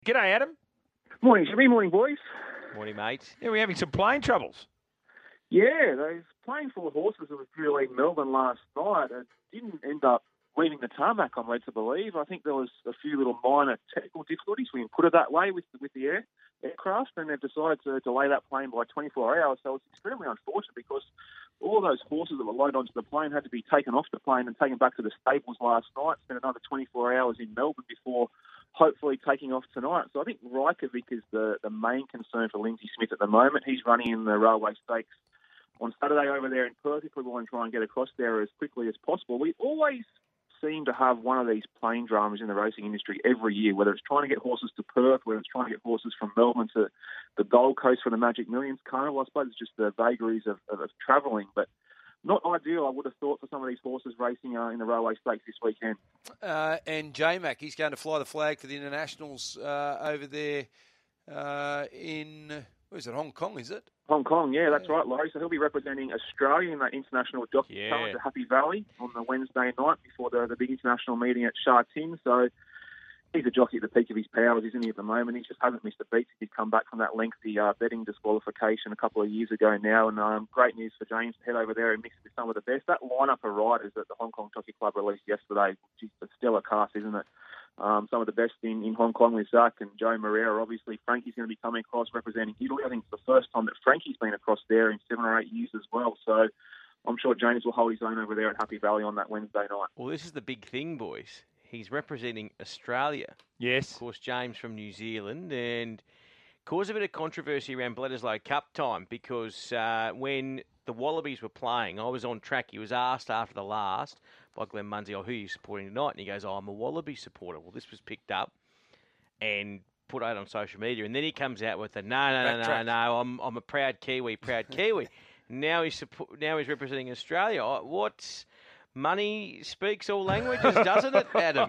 G'day, Adam. Morning, Jimmy. Morning, boys. Morning, mate. Yeah, we're having some plane troubles. Yeah, those plane full of horses that was due to leave Melbourne last night didn't end up leaving the tarmac, I'm led to believe. I think there was a few little minor technical difficulties. We put it that way with the aircraft, and they've decided to delay that plane by 24 hours. So it's extremely unfortunate because all of those horses that were loaded onto the plane had to be taken off the plane and taken back to the stables last night, spent another 24 hours in Melbourne before hopefully taking off tonight. So I think Reykjavik is the main concern for Lindsay Smith at the moment. He's running in the Railway Stakes on Saturday over there in Perth. If we want to try and get across there as quickly as possible. We always seem to have one of these plane dramas in the racing industry every year, whether it's trying to get horses to Perth, whether it's trying to get horses from Melbourne to the Gold Coast for the Magic Millions Carnival. I suppose it's just the vagaries of travelling, but not ideal, I would have thought, for some of these horses racing in the Railway Stakes this weekend. And J-Mac, he's going to fly the flag for the internationals over there in, where is it, Hong Kong, is it? Hong Kong, yeah, that's right, Laurie. So he'll be representing Australia in that international jockey challenge at Happy Valley on the Wednesday night before the big international meeting at Sha Tin. So he's a jockey at the peak of his powers, isn't he, at the moment? He just hasn't missed a beat. He's come back from that lengthy betting disqualification a couple of years ago now. And great news for James to head over there and mix with some of the best. That lineup of riders that the Hong Kong Jockey Club released yesterday, which is a stellar cast, isn't it? Some of the best in Hong Kong with Zach and Joe Moreira. Obviously, Frankie's going to be coming across representing Italy. I think it's the first time that Frankie's been across there in 7 or 8 years as well. So I'm sure James will hold his own over there at Happy Valley on that Wednesday night. Well, this is the big thing, boys. He's representing Australia. Yes. Of course, James from New Zealand. And caused a bit of controversy around Bledisloe Cup time because when the Wallabies were playing, I was on track. He was asked after the last by Glenn Munsey, who are you supporting tonight? And he goes, I'm a Wallaby supporter. Well, this was picked up and put out on social media. And then he comes out with no, I'm a proud Kiwi. Now he's representing Australia. What's... Money speaks all languages, doesn't it, Adam?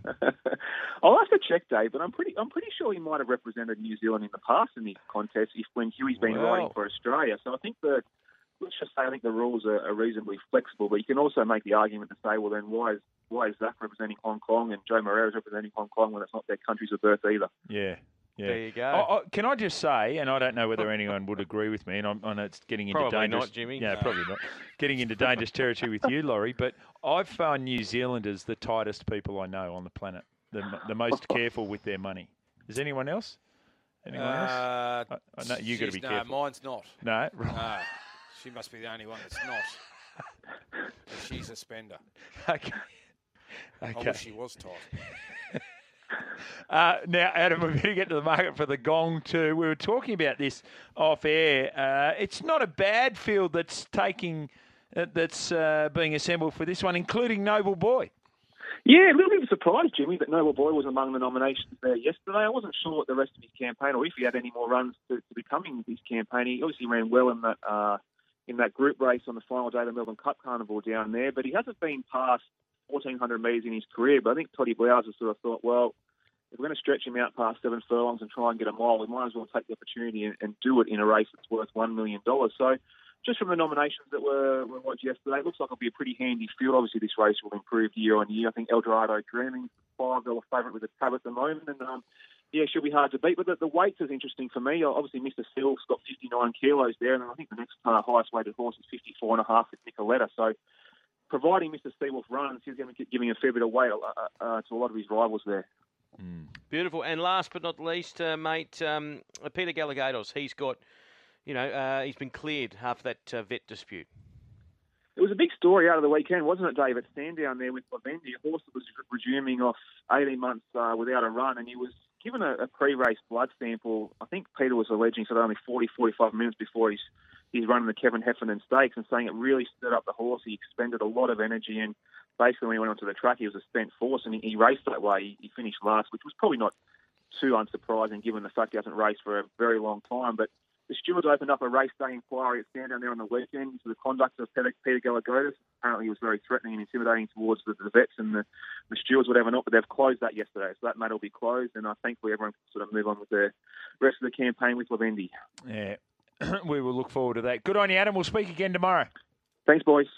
I'll have to check, Dave, but I'm pretty sure he might have represented New Zealand in the past in this contest when Huey's been riding for Australia. So I think I think the rules are reasonably flexible, but you can also make the argument to say, well, then why is Zach representing Hong Kong and Joe Moreira is representing Hong Kong when it's not their countries of birth either? Yeah. Yeah. There you go. Can I just say, and I don't know whether anyone would agree with me, and I know it's getting into probably dangerous... not, Jimmy. Yeah, probably not. Getting into dangerous territory with you, Laurie, but I've found New Zealanders the tightest people I know on the planet, the most careful with their money. Is anyone else? Anyone else? No, you've got to be careful. No, mine's not. No? No, she must be the only one that's not. She's a spender. Okay. I wish she was tight. Now, Adam, we better get to the market for the Gong too. We were talking about this off air. It's not a bad field that's being assembled for this one, including Noble Boy. Yeah, a little bit of a surprise, Jimmy, that Noble Boy was among the nominations there yesterday. I wasn't sure what the rest of his campaign, or if he had any more runs to be coming with his campaign. He obviously ran well in that group race on the final day of the Melbourne Cup Carnival down there, but he hasn't been past 1,400 metres in his career. But I think Toddy Bowser sort of thought, well, if we're going to stretch him out past 7 furlongs and try and get a mile, we might as well take the opportunity and do it in a race that's worth $1 million. So just from the nominations that were watched yesterday, it looks like it'll be a pretty handy field. Obviously, this race will improve year on year. I think Eldorado Dreaming, $5 favourite with a tab at the moment. And, she'll be hard to beat. But the weights is interesting for me. Obviously, Mr. Silk's got 59 kilos there. And I think the next highest weighted horse is 54.5 with Nicoletta. So providing Mr. Seawolf runs, he's going to be giving a fair bit of weight to a lot of his rivals there. Beautiful. And last but not least, mate, Peter Galligados, he's got, he's been cleared after that vet dispute. It was a big story out of the weekend, wasn't it, Dave? At Sandown there with Lavendi, a horse that was resuming off 18 months without a run, and he was given a pre-race blood sample. I think Peter was alleging sort of only 45 minutes before he's running the Kevin Heffernan Stakes, and saying it really stirred up the horse. He expended a lot of energy, and basically when he went onto the track, he was a spent force, and he raced that way. He finished last, which was probably not too unsurprising given the fact he hasn't raced for a very long time. But the stewards opened up a race day inquiry at Sandown there on the weekend into the conduct of Peter Galligados. Apparently he was very threatening and intimidating towards the vets and the stewards, whatever not, but they've closed that yesterday. So that matter will be closed, and thankfully everyone can sort of move on with the rest of the campaign with Lavendi. Yeah, we will look forward to that. Good on you, Adam. We'll speak again tomorrow. Thanks, boys.